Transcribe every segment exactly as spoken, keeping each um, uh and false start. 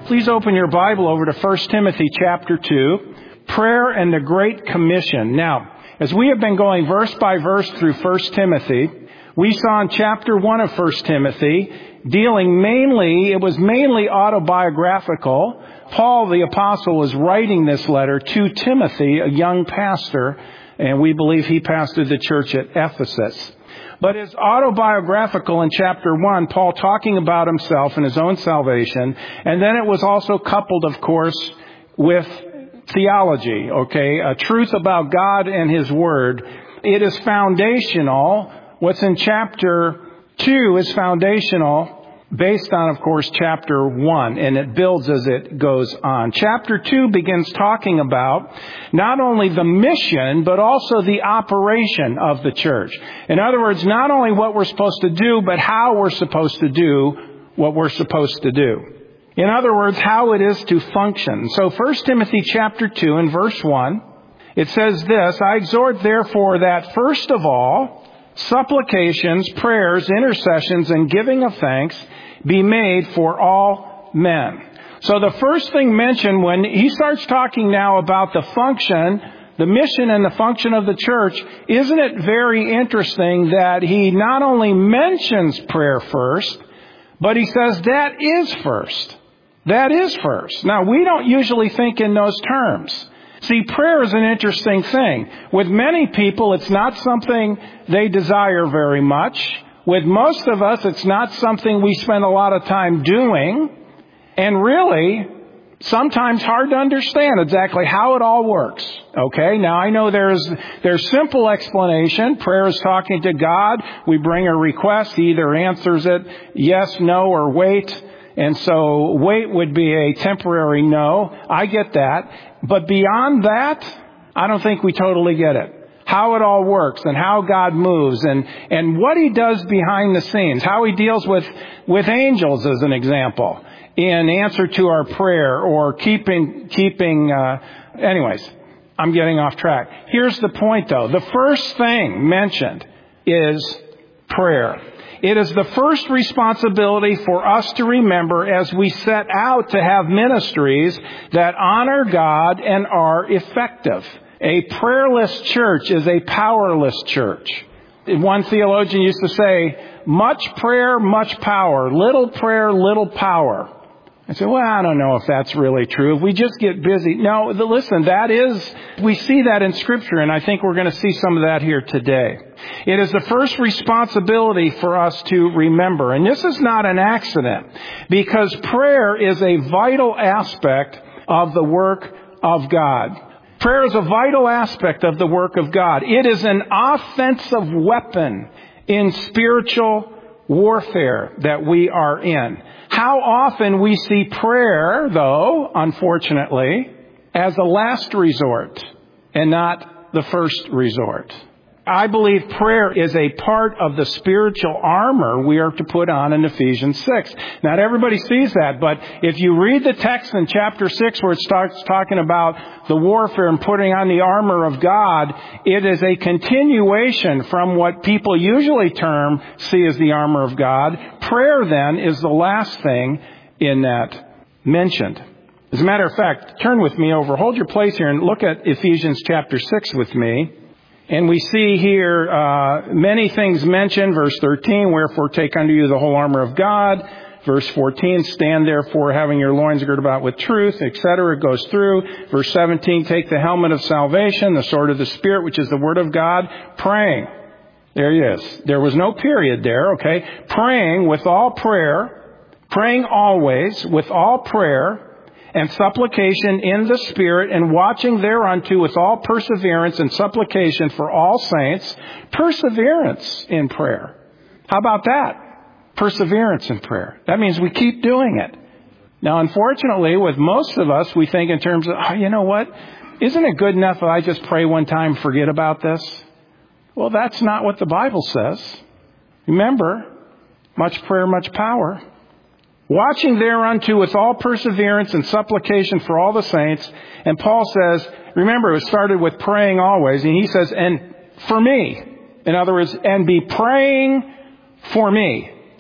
Please open your Bible over to First Timothy chapter two, Prayer and the Great Commission. Now, as we have been going verse by verse through First Timothy, we saw in chapter one of First Timothy, dealing mainly, it was mainly autobiographical. Paul the apostle was writing this letter to Timothy, a young pastor, and we believe he pastored the church at Ephesus. But it's autobiographical in chapter one, Paul talking about himself and his own salvation. And then it was also coupled, of course, with theology, okay? A truth about God and His Word. It is foundational. What's in chapter two is foundational based on, of course, chapter one, and it builds as it goes on. Chapter two begins talking about not only the mission, but also the operation of the church. In other words, not only what we're supposed to do, but how we're supposed to do what we're supposed to do. In other words, how it is to function. So First Timothy chapter two and verse one, it says this, I exhort therefore that first of all, supplications, prayers, intercessions, and giving of thanks be made for all men. So the first thing mentioned when he starts talking now about the function, the mission and the function of the church, isn't it very interesting that he not only mentions prayer first, but he says that is first. That is first. Now, we don't usually think in those terms. See, prayer is an interesting thing. With many people, it's not something they desire very much. With most of us, it's not something we spend a lot of time doing. And really, sometimes hard to understand exactly how it all works. Okay? Now, I know there's there's simple explanation. Prayer is talking to God. We bring a request. He either answers it yes, no, or wait. And so wait would be a temporary no. I get that. But beyond that, I don't think we totally get it. How it all works and how God moves and, and what He does behind the scenes. How He deals with, with angels, as an example, in answer to our prayer or keeping, keeping, uh, anyways, I'm getting off track. Here's the point, though. The first thing mentioned is prayer. It is the first responsibility for us to remember as we set out to have ministries that honor God and are effective. A prayerless church is a powerless church. One theologian used to say, much prayer, much power. Little prayer, little power. I said, well, I don't know if that's really true. If we just get busy. No, listen, that is, we see that in Scripture, and I think we're going to see some of that here today. It is the first responsibility for us to remember. And this is not an accident, because prayer is a vital aspect of the work of God. Prayer is a vital aspect of the work of God. It is an offensive weapon in spiritual warfare that we are in. How often we see prayer, though, unfortunately, as a last resort and not the first resort. I believe prayer is a part of the spiritual armor we are to put on in Ephesians six. Not everybody sees that, but if you read the text in chapter six where it starts talking about the warfare and putting on the armor of God, it is a continuation from what people usually term, see as the armor of God. Prayer, then, is the last thing in that mentioned. As a matter of fact, turn with me over, hold your place here and look at Ephesians chapter six with me. And we see here uh many things mentioned. Verse thirteen, wherefore take unto you the whole armor of God. Verse fourteen, stand therefore having your loins girded about with truth, et cetera. It goes through. Verse seventeen, take the helmet of salvation, the sword of the Spirit, which is the word of God, praying. There he is. There was no period there, okay? Praying with all prayer, praying always with all prayer, and supplication in the Spirit, and watching thereunto with all perseverance and supplication for all saints. Perseverance in prayer. How about that? Perseverance in prayer. That means we keep doing it. Now, unfortunately, with most of us, we think in terms of, oh, you know what? Isn't it good enough if I just pray one time, forget about this? Well, that's not what the Bible says. Remember, much prayer, much power. Watching thereunto with all perseverance and supplication for all the saints. And Paul says, remember, it started with praying always. And he says, and for me. In other words, and be praying for me.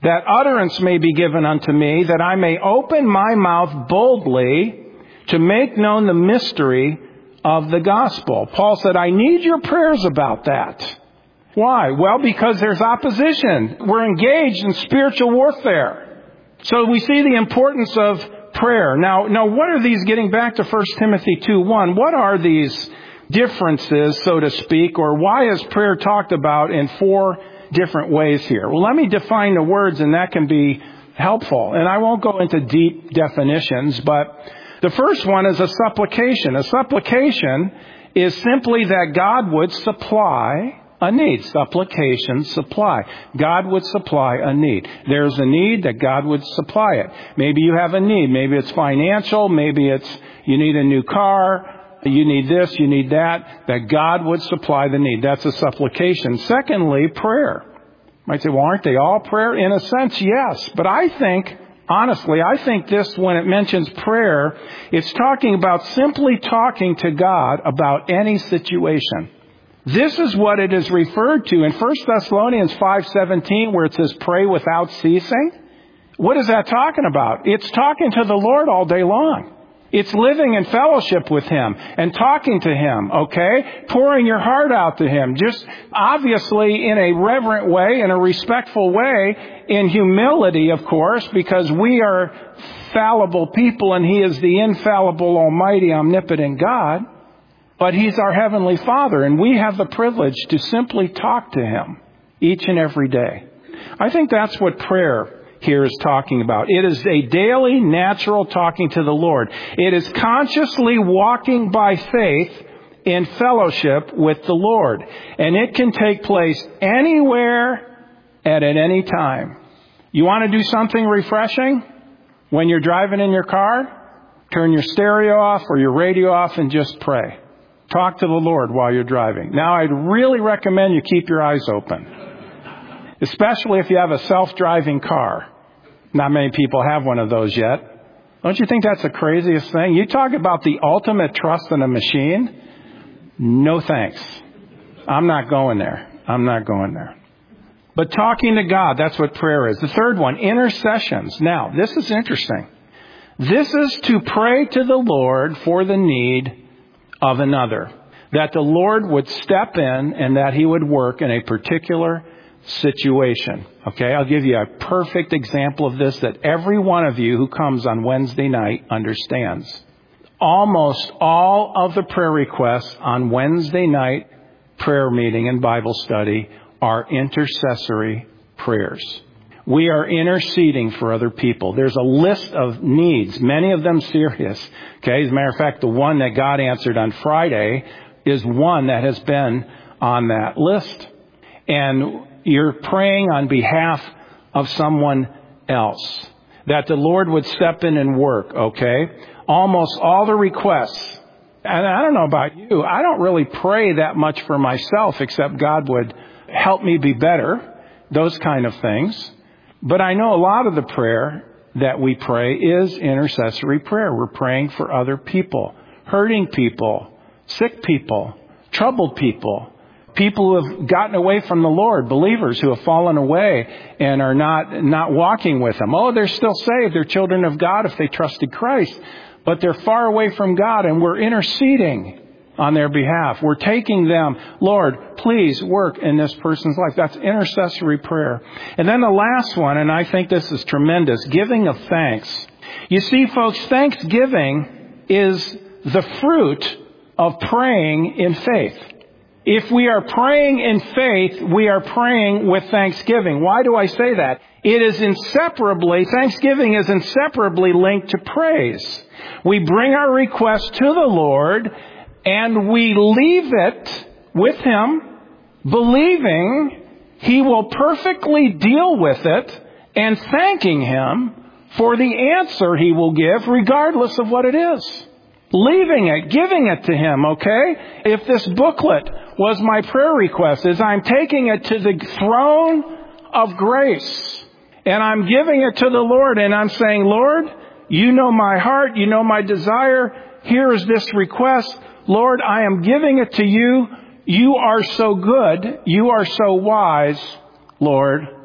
that utterance may be given unto me, that I may open my mouth boldly to make known the mystery of the gospel. Paul said, I need your prayers about that. Why? Well, because there's opposition. We're engaged in spiritual warfare. So we see the importance of prayer. Now, now what are these, getting back to First Timothy two one, what are these differences, so to speak, or why is prayer talked about in four different ways here? Well, let me define the words, and that can be helpful. And I won't go into deep definitions, but the first one is a supplication. A supplication is simply that God would supply a need. Supplication, supply. God would supply a need. There's a need that God would supply it. Maybe you have a need. Maybe it's financial. Maybe it's you need a new car. You need this, you need that. That God would supply the need. That's a supplication. Secondly, prayer. You might say, well, aren't they all prayer? In a sense, yes. But I think, honestly, I think this, when it mentions prayer, it's talking about simply talking to God about any situation. This is what it is referred to in First Thessalonians five seventeen, where it says, pray without ceasing. What is that talking about? It's talking to the Lord all day long. It's living in fellowship with Him and talking to Him, okay? Pouring your heart out to Him. Just obviously in a reverent way, in a respectful way, in humility, of course, because we are fallible people and He is the infallible, almighty, omnipotent God. But He's our Heavenly Father, and we have the privilege to simply talk to Him each and every day. I think that's what prayer here is talking about. It is a daily, natural talking to the Lord. It is consciously walking by faith in fellowship with the Lord. And it can take place anywhere and at any time. You want to do something refreshing? When you're driving in your car, turn your stereo off or your radio off and just pray. Talk to the Lord while you're driving. Now, I'd really recommend you keep your eyes open, especially if you have a self-driving car. Not many people have one of those yet. Don't you think that's the craziest thing? You talk about the ultimate trust in a machine? No thanks. I'm not going there. I'm not going there. But talking to God, that's what prayer is. The third one, intercessions. Now, this is interesting. This is to pray to the Lord for the need of another. That the Lord would step in and that He would work in a particular situation. Okay, I'll give you a perfect example of this that every one of you who comes on Wednesday night understands. Almost all of the prayer requests on Wednesday night prayer meeting and Bible study are intercessory prayers. We are interceding for other people. There's a list of needs, many of them serious. Okay, as a matter of fact, the one that God answered on Friday is one that has been on that list. And you're praying on behalf of someone else. That the Lord would step in and work, okay? Almost all the requests, and I don't know about you, I don't really pray that much for myself except God would help me be better, those kind of things. But I know a lot of the prayer that we pray is intercessory prayer. We're praying for other people, hurting people, sick people, troubled people. People who have gotten away from the Lord, believers who have fallen away and are not not walking with Him. Oh, they're still saved. They're children of God if they trusted Christ. But they're far away from God, and we're interceding on their behalf. We're taking them, Lord, please work in this person's life. That's intercessory prayer. And then the last one, and I think this is tremendous, giving of thanks. You see, folks, thanksgiving is the fruit of praying in faith. If we are praying in faith, we are praying with thanksgiving. Why do I say that? It is inseparably, thanksgiving is inseparably linked to praise. We bring our request to the Lord and we leave it with Him, believing He will perfectly deal with it and thanking Him for the answer He will give regardless of what it is. Leaving it, giving it to Him, okay? If this booklet was my prayer request, is I'm taking it to the throne of grace and I'm giving it to the Lord and I'm saying, Lord, You know my heart, You know my desire. Here is this request. Lord, I am giving it to You. You are so good. You are so wise, Lord.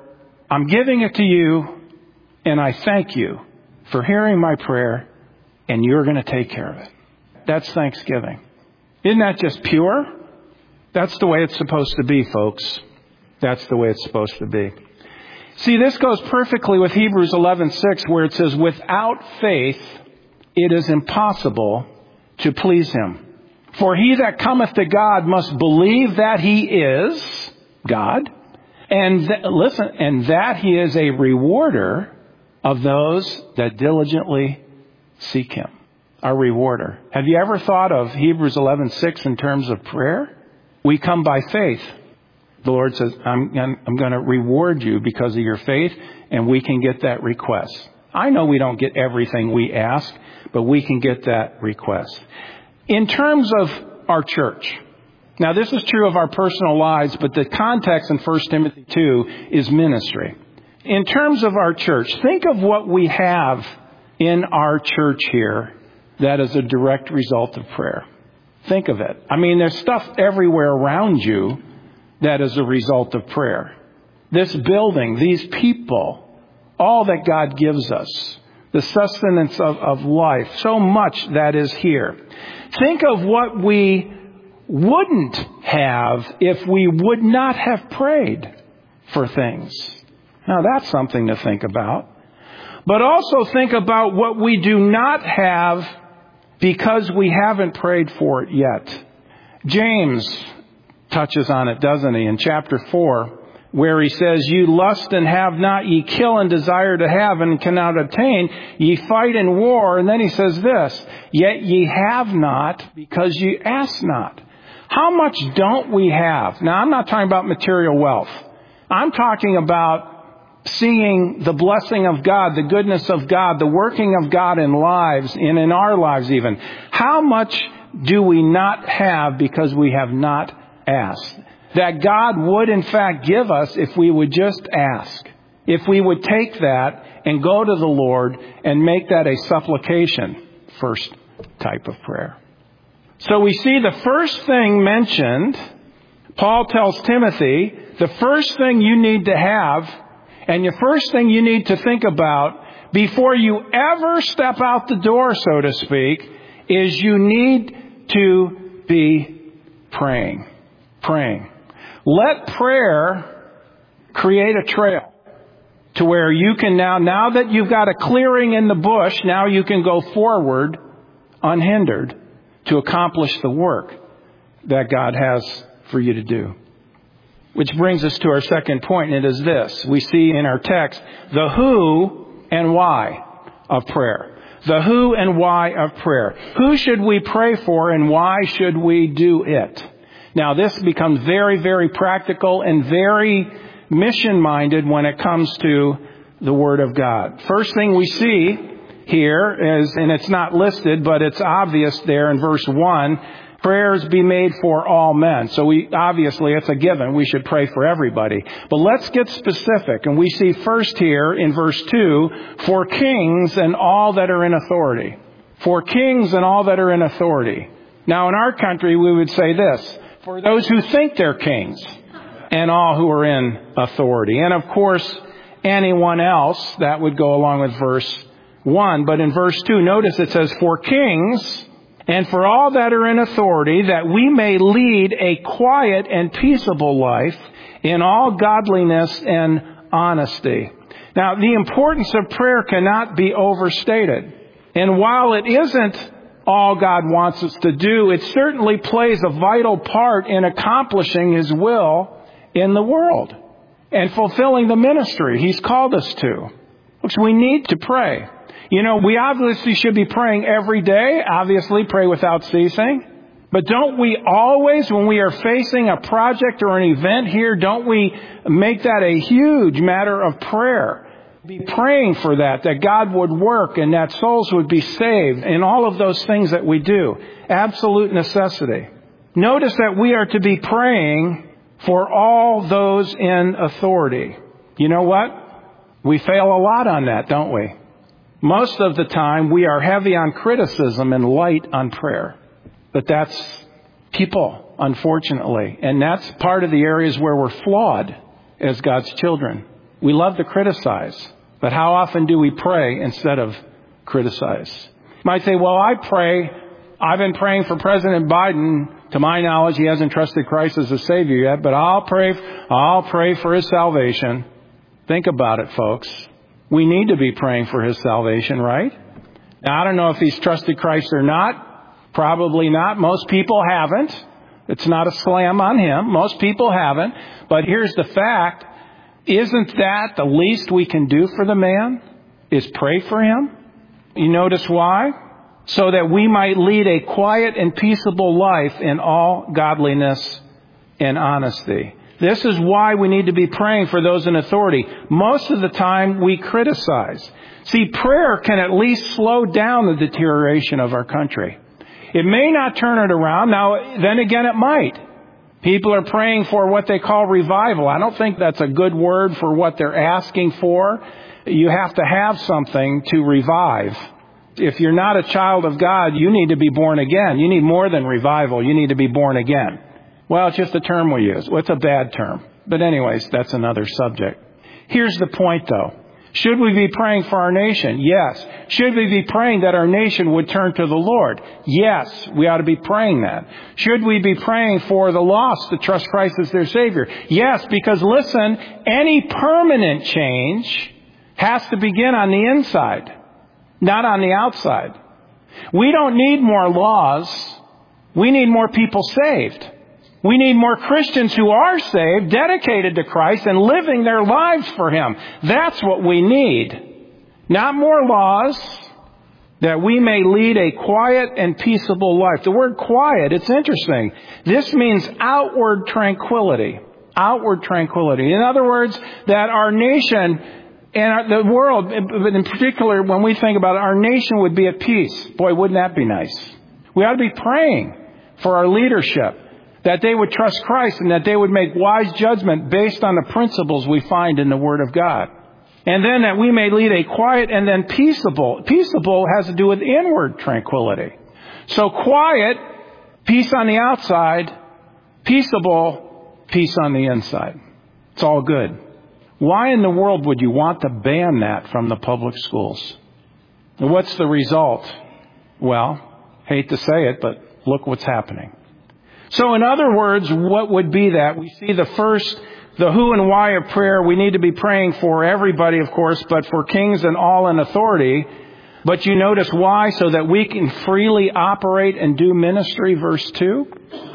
I'm giving it to you, and I thank you for hearing my prayer, and you're going to take care of it. That's thanksgiving. Isn't that just pure? That's the way it's supposed to be, folks. That's the way it's supposed to be. See, this goes perfectly with Hebrews eleven six, where it says, without faith, it is impossible to please him. For he that cometh to God must believe that he is God, and th- listen, and that he is a rewarder of those that diligently seek him. A rewarder. Have you ever thought of Hebrews eleven six in terms of prayer? We come by faith. The Lord says, I'm, I'm going to reward you because of your faith, and we can get that request. I know we don't get everything we ask, but we can get that request. In terms of our church, now this is true of our personal lives, but the context in First Timothy two is ministry. In terms of our church, think of what we have in our church here that is a direct result of prayer. Think of it. I mean, there's stuff everywhere around you that is a result of prayer. This building, these people, all that God gives us, the sustenance of, of life, so much that is here. Think of what we wouldn't have if we would not have prayed for things. Now, that's something to think about. But also think about what we do not have because we haven't prayed for it yet. James touches on it, doesn't he, in chapter four, where he says, you lust and have not, ye kill and desire to have and cannot obtain, ye fight in war. And then he says this, yet ye have not because ye ask not. How much don't we have? Now, I'm not talking about material wealth. I'm talking about seeing the blessing of God, the goodness of God, the working of God in lives and in our lives even. How much do we not have because we have not asked? That God would in fact give us if we would just ask. If we would take that and go to the Lord and make that a supplication, first type of prayer. So we see the first thing mentioned, Paul tells Timothy, the first thing you need to have and the first thing you need to think about before you ever step out the door, so to speak, is you need to be praying. Praying. Let prayer create a trail to where you can now, now that you've got a clearing in the bush, now you can go forward unhindered to accomplish the work that God has for you to do. Which brings us to our second point, and it is this. We see in our text the who and why of prayer. The who and why of prayer. Who should we pray for and why should we do it? Now, this becomes very, very practical and very mission-minded when it comes to the Word of God. First thing we see here is, and it's not listed, but it's obvious there in verse one, prayers be made for all men. So we, obviously, it's a given. We should pray for everybody. But let's get specific. And we see first here in verse two, for kings and all that are in authority. For kings and all that are in authority. Now, in our country, we would say this, for those who think they're kings and all who are in authority. And of course, anyone else, that would go along with verse one. But in verse two, notice it says, for kings and for all that are in authority, that we may lead a quiet and peaceable life in all godliness and honesty. Now, the importance of prayer cannot be overstated. And while it isn't all God wants us to do, it certainly plays a vital part in accomplishing His will in the world and fulfilling the ministry He's called us to. Which we need to pray. You know, we obviously should be praying every day. Obviously, pray without ceasing. But don't we always, when we are facing a project or an event here, don't we make that a huge matter of prayer? Be praying for that, that God would work and that souls would be saved and all of those things that we do. Absolute necessity. Notice that we are to be praying for all those in authority. You know what? We fail a lot on that, don't we? Most of the time, we are heavy on criticism and light on prayer. But that's people, unfortunately. And that's part of the areas where we're flawed as God's children. We love to criticize. But how often do we pray instead of criticize? You might say, well, I pray. I've been praying for President Biden. To my knowledge, he hasn't trusted Christ as a Savior yet, but I'll pray, I'll pray for his salvation. Think about it, folks. We need to be praying for his salvation, right? Now, I don't know if he's trusted Christ or not. Probably not. Most people haven't. It's not a slam on him. Most people haven't. But here's the fact. Isn't that the least we can do for the man? Is pray for him? You notice why? So that we might lead a quiet and peaceable life in all godliness and honesty. This is why we need to be praying for those in authority. Most of the time we criticize. See, prayer can at least slow down the deterioration of our country. It may not turn it around. Now, then again, it might. People are praying for what they call revival. I don't think that's a good word for what they're asking for. You have to have something to revive. If you're not a child of God, you need to be born again. You need more than revival. You need to be born again. Well, it's just a term we use. Well, it's a bad term. But anyways, that's another subject. Here's the point, though. Should we be praying for our nation? Yes. Should we be praying that our nation would turn to the Lord? Yes, we ought to be praying that. Should we be praying for the lost to trust Christ as their Savior? Yes, because listen, any permanent change has to begin on the inside, not on the outside. We don't need more laws. We need more people saved. We need more Christians who are saved, dedicated to Christ, and living their lives for Him. That's what we need. Not more laws, that we may lead a quiet and peaceable life. The word quiet, it's interesting. This means outward tranquility. Outward tranquility. In other words, that our nation and the world, but in particular, when we think about it, our nation would be at peace. Boy, wouldn't that be nice? We ought to be praying for our leadership, that they would trust Christ and that they would make wise judgment based on the principles we find in the Word of God. And then that we may lead a quiet and then peaceable. Peaceable has to do with inward tranquility. So quiet, peace on the outside. Peaceable, peace on the inside. It's all good. Why in the world would you want to ban that from the public schools? And what's the result? Well, hate to say it, but look what's happening. So in other words, what would be that? We see the first, the who and why of prayer. We need to be praying for everybody, of course, but for kings and all in authority. But you notice why? So that we can freely operate and do ministry, verse two.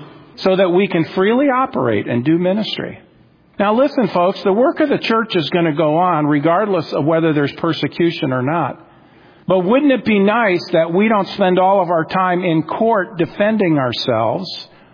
So that we can freely operate and do ministry. Now listen, folks, the work of the church is going to go on regardless of whether there's persecution or not. But wouldn't it be nice that we don't spend all of our time in court defending ourselves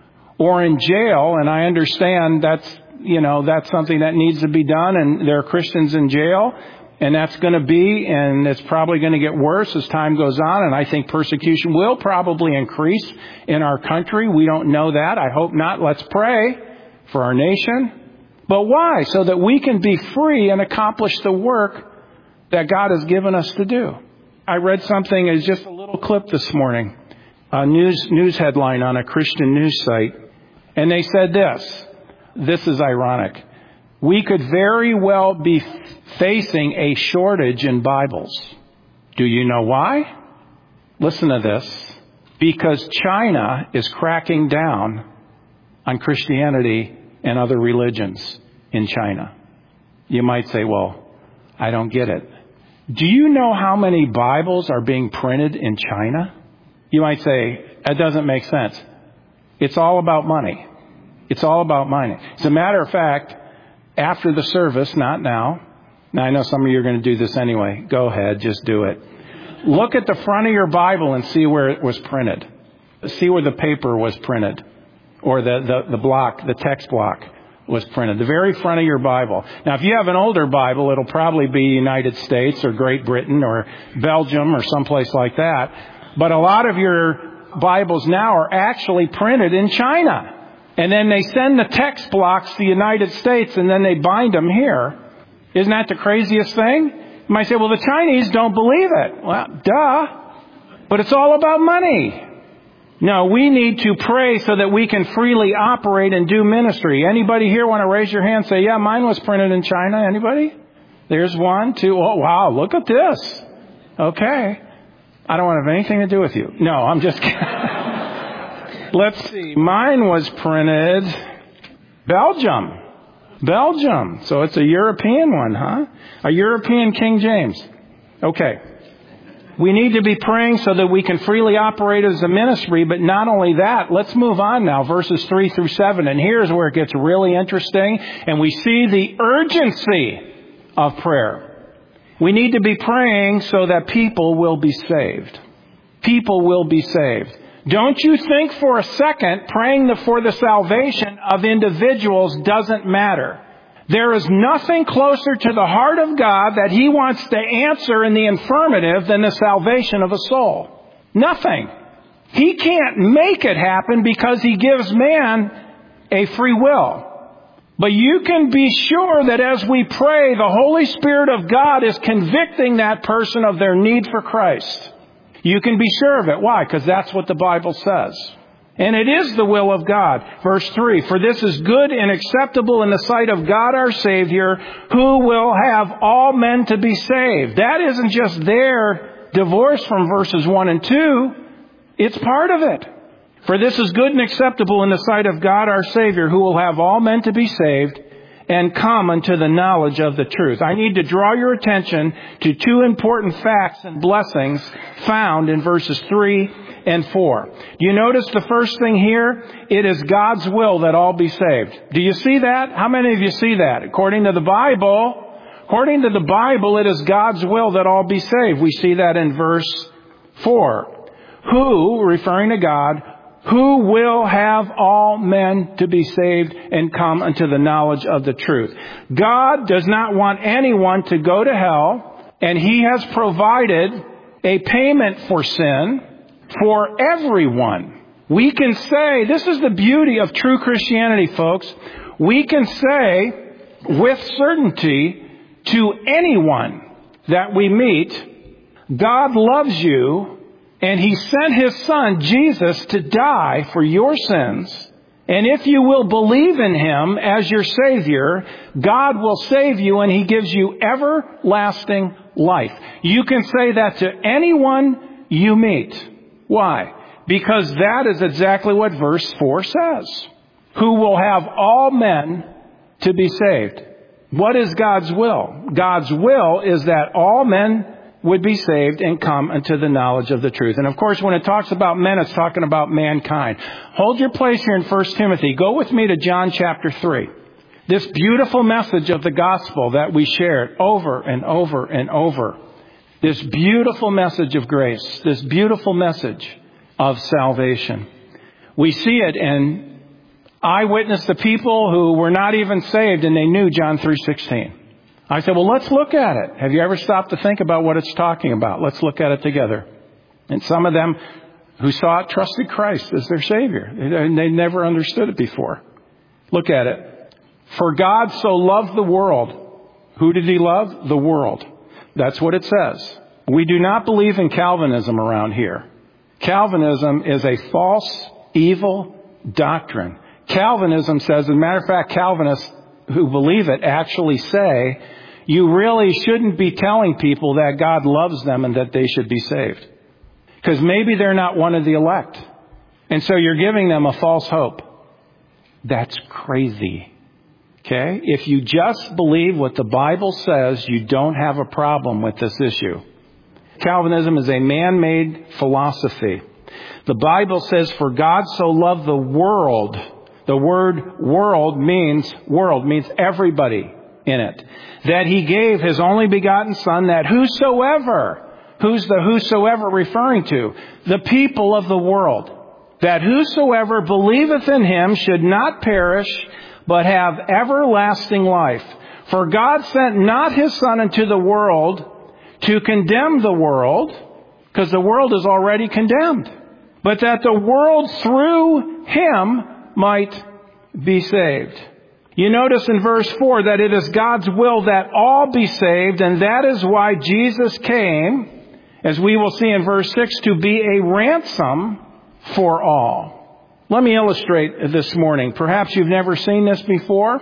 or in jail? And I understand that's, you know, that's something that needs to be done, and there are Christians in jail, and that's going to be, and it's probably going to get worse as time goes on, and I think persecution will probably increase in our country. We don't know that. I hope not. Let's pray for our nation. But why? So that we can be free and accomplish the work that God has given us to do. I read something as just a little clip this morning, a news news headline on a Christian news site. And they said this. This is ironic. We could very well be facing a shortage in Bibles. Do you know why? Listen to this. Because China is cracking down on Christianity and other religions in China. You might say, well, I don't get it. Do you know how many Bibles are being printed in China? You might say, that doesn't make sense. It's all about money. It's all about money. As a matter of fact, after the service, not now. Now, I know some of you are going to do this anyway. Go ahead, just do it. Look at the front of your Bible and see where it was printed. See where the paper was printed. Or the, the, the block, the text block was printed. The very front of your Bible. Now, if you have an older Bible, it'll probably be United States or Great Britain or Belgium or someplace like that. But a lot of your Bibles now are actually printed in China. And then they send the text blocks to the United States and then they bind them here. Isn't that the craziest thing? You might say, well, the Chinese don't believe it. Well, duh. But it's all about money. No, we need to pray so that we can freely operate and do ministry. Anybody here want to raise your hand and say, yeah, mine was printed in China? Anybody? There's one, two. Oh, wow, look at this. Okay. I don't want to have anything to do with you. No, I'm just kidding. Let's see. Mine was printed Belgium. Belgium. So it's a European one, huh? A European King James. Okay. We need to be praying so that we can freely operate as a ministry, but not only that, let's move on now, verses three through seven. And here's where it gets really interesting, and we see the urgency of prayer. We need to be praying so that people will be saved. People will be saved. Don't you think for a second praying for the salvation of individuals doesn't matter. There is nothing closer to the heart of God that He wants to answer in the affirmative than the salvation of a soul. Nothing. He can't make it happen because He gives man a free will. But you can be sure that as we pray, the Holy Spirit of God is convicting that person of their need for Christ. You can be sure of it. Why? Because that's what the Bible says. And it is the will of God. Verse three, for this is good and acceptable in the sight of God our Savior, who will have all men to be saved. That isn't just there divorced from verses one and two. It's part of it. For this is good and acceptable in the sight of God our Savior, who will have all men to be saved and come unto the knowledge of the truth. I need to draw your attention to two important facts and blessings found in verses three and four. Do you notice the first thing here? It is God's will that all be saved. Do you see that? How many of you see that? According to the Bible, according to the Bible, it is God's will that all be saved. We see that in verse four. Who, referring to God, who will have all men to be saved and come unto the knowledge of the truth. God does not want anyone to go to hell, and He has provided a payment for sin for everyone. We can say, this is the beauty of true Christianity, folks. We can say with certainty to anyone that we meet, God loves you, and He sent His Son, Jesus, to die for your sins. And if you will believe in Him as your Savior, God will save you and He gives you everlasting life. You can say that to anyone you meet. Why? Because that is exactly what verse four says. Who will have all men to be saved. What is God's will? God's will is that all men would be saved and come unto the knowledge of the truth. And of course, when it talks about men, it's talking about mankind. Hold your place here in First Timothy. Go with me to John chapter three. This beautiful message of the gospel that we shared over and over and over. This beautiful message of grace. This beautiful message of salvation. We see it in eyewitness to people who were not even saved and they knew John three sixteen. I said, well, let's look at it. Have you ever stopped to think about what it's talking about? Let's look at it together. And some of them who saw it trusted Christ as their Savior. And they never understood it before. Look at it. For God so loved the world. Who did He love? The world. That's what it says. We do not believe in Calvinism around here. Calvinism is a false, evil doctrine. Calvinism says, as a matter of fact, Calvinists who believe it actually say, you really shouldn't be telling people that God loves them and that they should be saved. Because maybe they're not one of the elect. And so you're giving them a false hope. That's crazy. Okay? If you just believe what the Bible says, you don't have a problem with this issue. Calvinism is a man-made philosophy. The Bible says, for God so loved the world. The word world means, world means everybody in it. That He gave His only begotten Son, that whosoever, who's the whosoever referring to? The people of the world. That whosoever believeth in Him should not perish, but have everlasting life. For God sent not His Son into the world to condemn the world, because the world is already condemned, but that the world through Him might be saved. You notice in verse four that it is God's will that all be saved, and that is why Jesus came, as we will see in verse six, to be a ransom for all. Let me illustrate this morning. Perhaps you've never seen this before.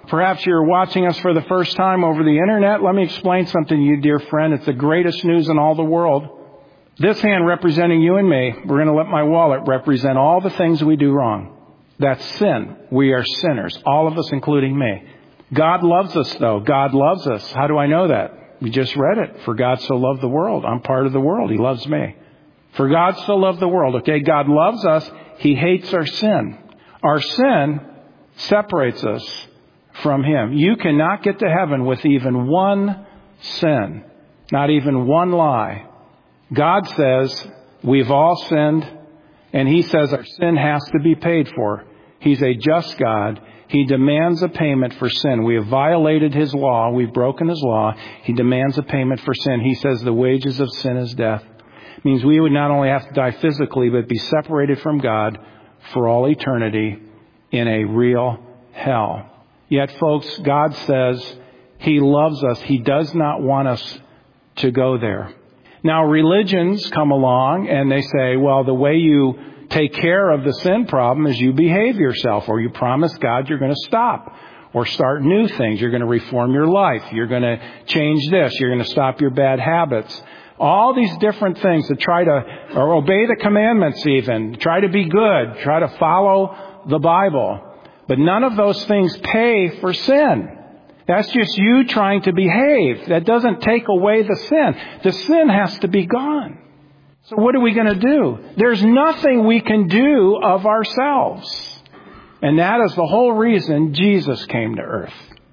Perhaps you're watching us for the first time over the internet. Let me explain something to you, dear friend. It's the greatest news in all the world. This hand representing you and me, we're going to let my wallet represent all the things we do wrong. That's sin. We are sinners, all of us, including me. God loves us, though. God loves us. How do I know that? We just read it. For God so loved the world. I'm part of the world. He loves me. For God so loved the world. Okay, God loves us. He hates our sin. Our sin separates us from Him. You cannot get to heaven with even one sin, not even one lie. God says we've all sinned, and He says our sin has to be paid for. He's a just God. He demands a payment for sin. We have violated His law. We've broken His law. He demands a payment for sin. He says the wages of sin is death. It means we would not only have to die physically, but be separated from God for all eternity in a real hell. Yet, folks, God says He loves us. He does not want us to go there. Now, religions come along and they say, well, the way you take care of the sin problem is you behave yourself, or you promise God you're going to stop or start new things. You're going to reform your life. You're going to change this. You're going to stop your bad habits. All these different things to try to or obey the commandments even. Try to be good. Try to follow the Bible. But none of those things pay for sin. That's just you trying to behave. That doesn't take away the sin. The sin has to be gone. So what are we going to do? There's nothing we can do of ourselves. And that is the whole reason Jesus came to earth.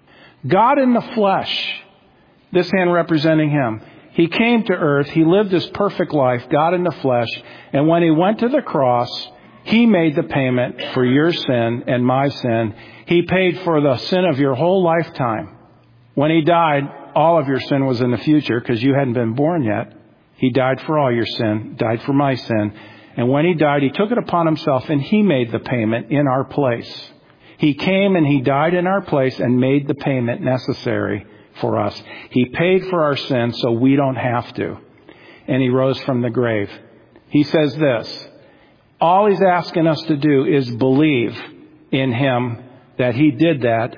God in the flesh, this hand representing Him. He came to earth. He lived His perfect life, God in the flesh. And when He went to the cross, He made the payment for your sin and my sin. He paid for the sin of your whole lifetime. When He died, all of your sin was in the future because you hadn't been born yet. He died for all your sin, died for my sin. And when He died, He took it upon Himself and He made the payment in our place. He came and He died in our place and made the payment necessary for us. He paid for our sin so we don't have to. And He rose from the grave. He says this, all He's asking us to do is believe in Him that He did that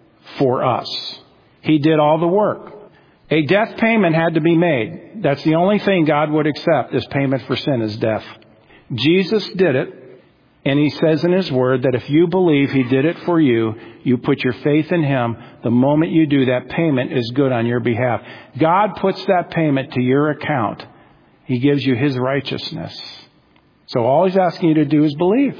for us. He did all the work. A death payment had to be made. That's the only thing God would accept as payment for sin is death. Jesus did it. And He says in His Word that if you believe He did it for you, you put your faith in Him, the moment you do, that payment is good on your behalf. God puts that payment to your account. He gives you His righteousness. So all He's asking you to do is believe.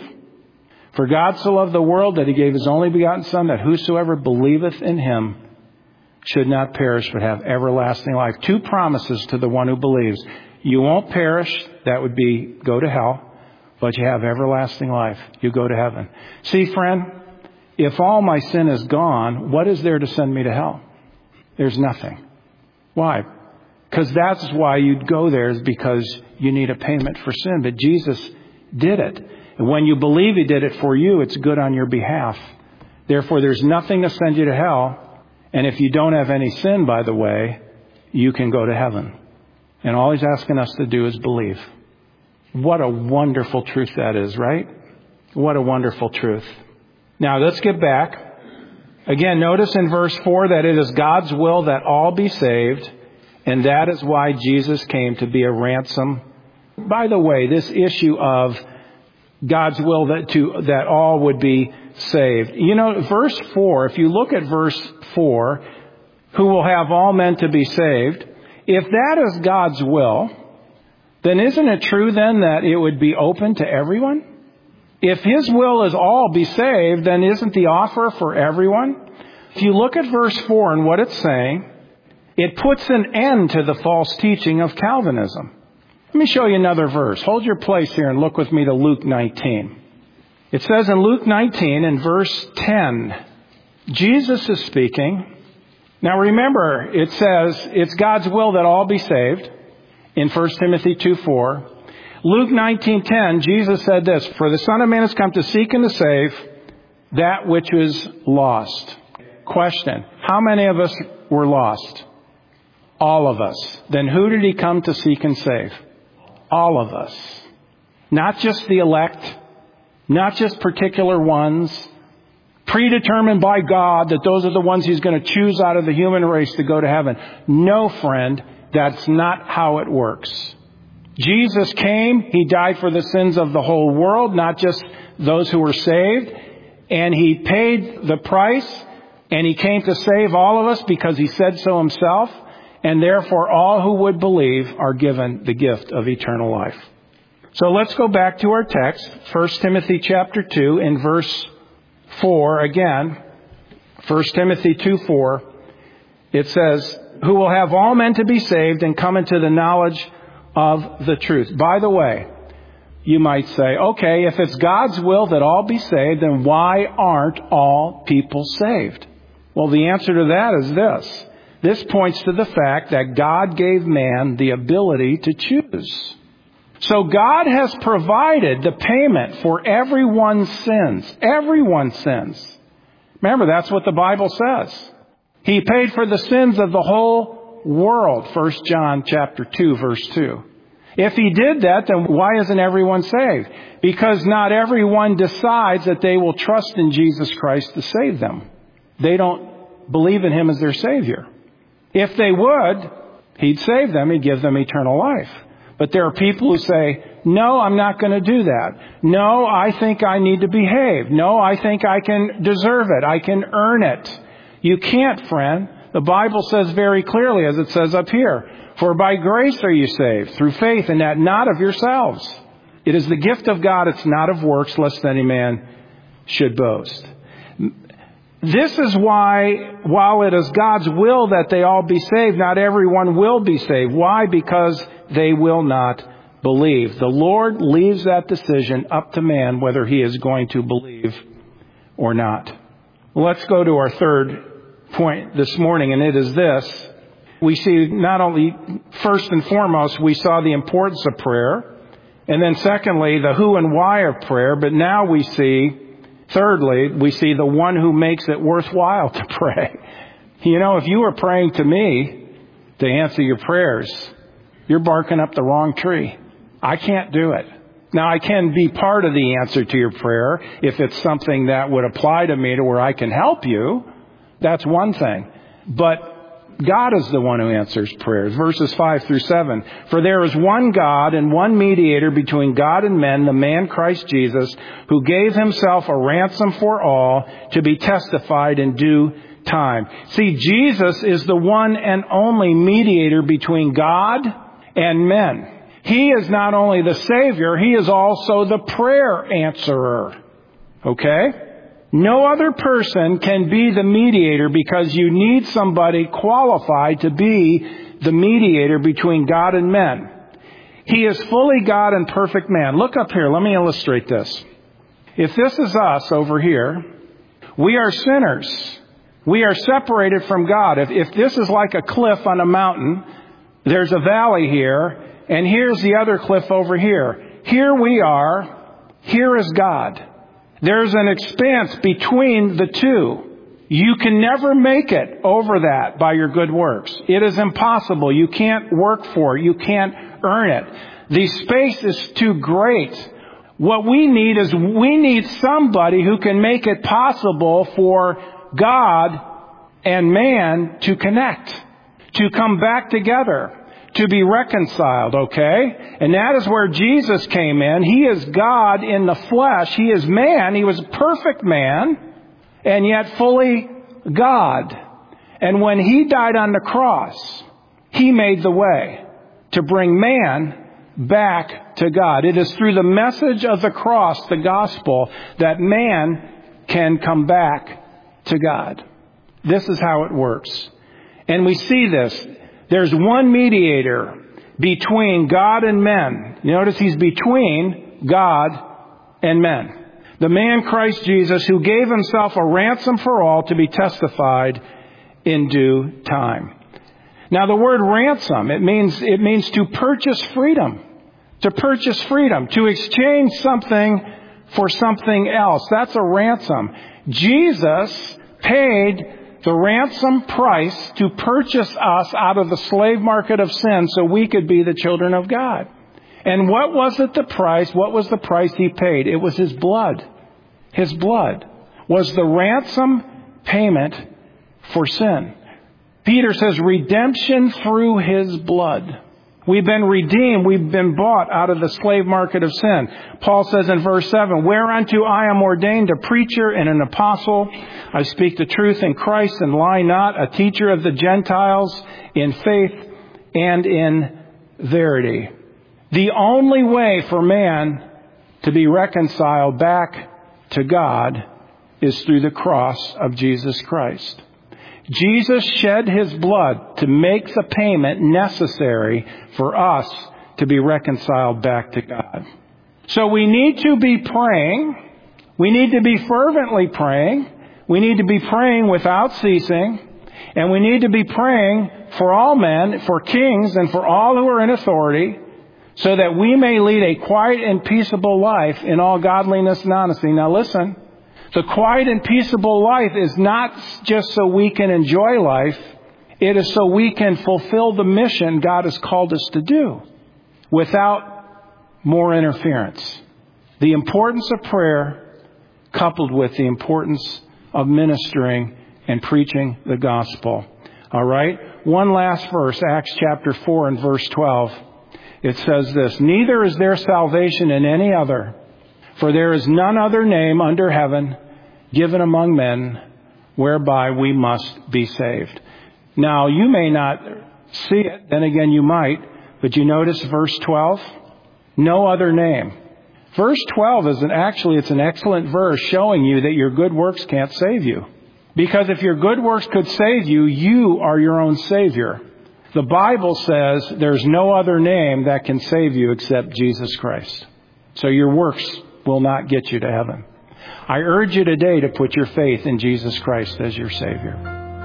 For God so loved the world that He gave His only begotten Son, that whosoever believeth in Him should not perish but have everlasting life. Two promises to the one who believes. You won't perish. That would be go to hell. But you have everlasting life. You go to heaven. See, friend, if all my sin is gone, what is there to send me to hell? There's nothing. Why? Because that's why you'd go there, is because you need a payment for sin. But Jesus did it. And when you believe He did it for you, it's good on your behalf. Therefore, there's nothing to send you to hell. And if you don't have any sin, by the way, you can go to heaven. And all He's asking us to do is believe. What a wonderful truth that is, right? What a wonderful truth. Now, let's get back. Again, notice in verse four that it is God's will that all be saved, and that is why Jesus came to be a ransom. By the way, this issue of God's will that to that all would be saved. You know, verse four, if you look at verse four, who will have all men to be saved, if that is God's will, then isn't it true then that it would be open to everyone? If His will is all be saved, then isn't the offer for everyone? If you look at verse four and what it's saying, it puts an end to the false teaching of Calvinism. Let me show you another verse. Hold your place here and look with me to Luke nineteen. It says in Luke nineteen in verse ten, Jesus is speaking. Now remember, it says it's God's will that all be saved in First Timothy two four. Luke nineteen ten, Jesus said this, for the Son of Man has come to seek and to save that which is lost. Question, how many of us were lost? All of us. Then who did He come to seek and save? All of us. Not just the elect, not just particular ones, predetermined by God that those are the ones He's going to choose out of the human race to go to heaven. No, friend, that's not how it works. Jesus came, He died for the sins of the whole world, not just those who were saved. And He paid the price, and He came to save all of us because He said so Himself. And therefore, all who would believe are given the gift of eternal life. So let's go back to our text, First Timothy chapter two, in verse four again. First Timothy two four. It says, who will have all men to be saved and come into the knowledge of the truth. By the way, you might say, okay, if it's God's will that all be saved, then why aren't all people saved? Well, the answer to that is this. This points to the fact that God gave man the ability to choose. So God has provided the payment for everyone's sins. Everyone's sins. Remember, that's what the Bible says. He paid for the sins of the whole world. First John chapter two, verse two. If He did that, then why isn't everyone saved? Because not everyone decides that they will trust in Jesus Christ to save them. They don't believe in Him as their Savior. If they would, He'd save them. He'd give them eternal life. But there are people who say, no, I'm not going to do that. No, I think I need to behave. No, I think I can deserve it. I can earn it. You can't, friend. The Bible says very clearly, as it says up here, for by grace are you saved, through faith, and that not of yourselves. It is the gift of God. It's not of works, lest any man should boast. This is why, while it is God's will that they all be saved, not everyone will be saved. Why? Because they will not believe. The Lord leaves that decision up to man whether he is going to believe or not. Let's go to our third point this morning, and it is this. We see not only, first and foremost, we saw the importance of prayer, and then secondly, the who and why of prayer, but now we see, thirdly, we see the one who makes it worthwhile to pray. You know, if you were praying to me to answer your prayers, you're barking up the wrong tree. I can't do it. Now, I can be part of the answer to your prayer if it's something that would apply to me to where I can help you. That's one thing. But God is the one who answers prayers. Verses five through seven. For there is one God and one mediator between God and men, the man Christ Jesus, who gave Himself a ransom for all to be testified in due time. See, Jesus is the one and only mediator between God and men. He is not only the Savior, He is also the prayer answerer. Okay? No other person can be the mediator because you need somebody qualified to be the mediator between God and men. He is fully God and perfect man. Look up here. Let me illustrate this. If this is us over here, we are sinners. We are separated from God. If, if this is like a cliff on a mountain, there's a valley here, and here's the other cliff over here. Here we are. Here is God. There's an expanse between the two. You can never make it over that by your good works. It is impossible. You can't work for it. You can't earn it. The space is too great. What we need is we need somebody who can make it possible for God and man to connect, to come back together, to be reconciled, okay? And that is where Jesus came in. He is God in the flesh. He is man. He was a perfect man, and yet fully God. And when He died on the cross, He made the way to bring man back to God. It is through the message of the cross, the gospel, that man can come back to God. This is how it works. And we see this. There's one mediator between God and men. Notice He's between God and men. The man Christ Jesus, who gave Himself a ransom for all to be testified in due time. Now the word ransom, it means, it means to purchase freedom. To purchase freedom. To exchange something for something else. That's a ransom. Jesus paid the ransom price to purchase us out of the slave market of sin so we could be the children of God. And what was it the price? What was the price He paid? It was His blood. His blood. was the ransom payment for sin. Peter says redemption through His blood. We've been redeemed. We've been bought out of the slave market of sin. Paul says in verse seven, whereunto I am ordained a preacher and an apostle. I speak the truth in Christ and lie not, a teacher of the Gentiles in faith and in verity. The only way for man to be reconciled back to God is through the cross of Jesus Christ. Jesus shed His blood to make the payment necessary for us to be reconciled back to God. So we need to be praying. We need to be fervently praying. We need to be praying without ceasing. And we need to be praying for all men, for kings, and for all who are in authority, so that we may lead a quiet and peaceable life in all godliness and honesty. Now listen. The quiet and peaceable life is not just so we can enjoy life. It is so we can fulfill the mission God has called us to do without more interference. The importance of prayer coupled with the importance of ministering and preaching the gospel. All right? One last verse, Acts chapter four and verse twelve. It says this, neither is there salvation in any other, for there is none other name under heaven given among men whereby we must be saved. Now, you may not see it, then again you might, but you notice verse twelve? No other name. Verse twelve is an, actually, it's an excellent verse showing you that your good works can't save you. Because if your good works could save you, you are your own Savior. The Bible says there's no other name that can save you except Jesus Christ. So your works will not get you to heaven. I urge you today to put your faith in Jesus Christ as your Savior.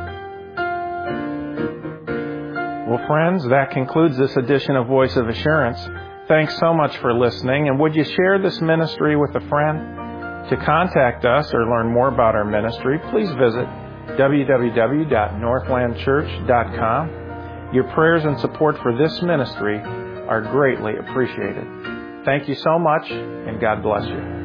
Well, friends, that concludes this edition of Voice of Assurance. Thanks so much for listening. And would you share this ministry with a friend? To contact us or learn more about our ministry, please visit w w w dot northland church dot com. Your prayers and support for this ministry are greatly appreciated. Thank you so much, and God bless you.